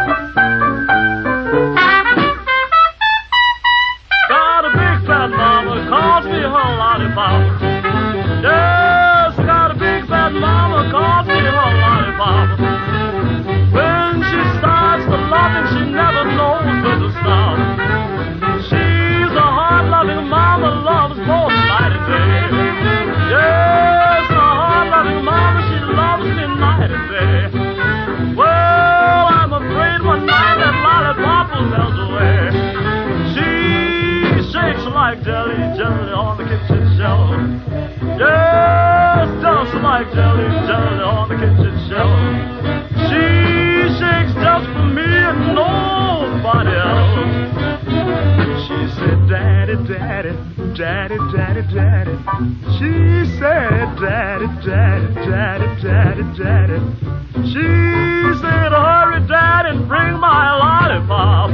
Got a big fat mama, calls me her lollipop. Yes, got a big fat mama, calls me her lollipop. When she starts to loving, she never knows when to stop. She's a hard-loving mama, loves both night and day. Yes, a hard-loving mama, she loves me night and day. Well, I'm afraid one night that lollipop will melt away. She shakes like jelly, jelly on the kitchen shelf. Yes, dumps like jelly, jelly on the kitchen shelf. She shakes just for me and nobody else. She said, Daddy, Daddy, Daddy, Daddy, Daddy. She said, Daddy, Daddy, Daddy, Daddy, Daddy. She said, hurry, Dad, and bring my lollipop.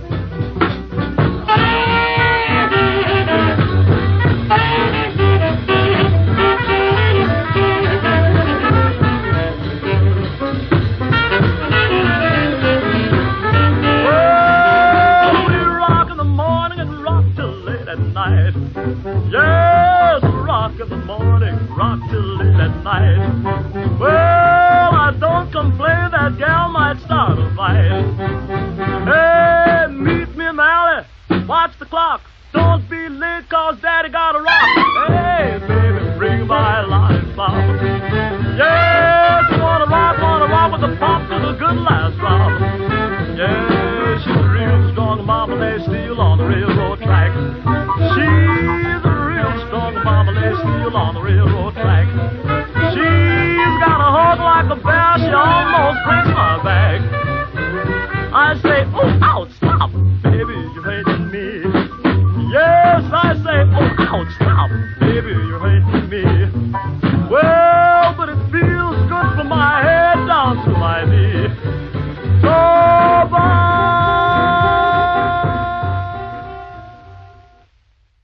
Yes, rock in the morning, rock till late at night. Well, I don't complain, that gal might start a fight. Hey, meet me in the alley, watch the clock. Don't be late, cause Daddy got a rock. Hey, baby, bring my lollipop. Yes, wanna rock with the pop to the good last drop. Yeah, she's a real strong mama, lay steel on the railroad track. She's a real strong mama, lay steel on the railroad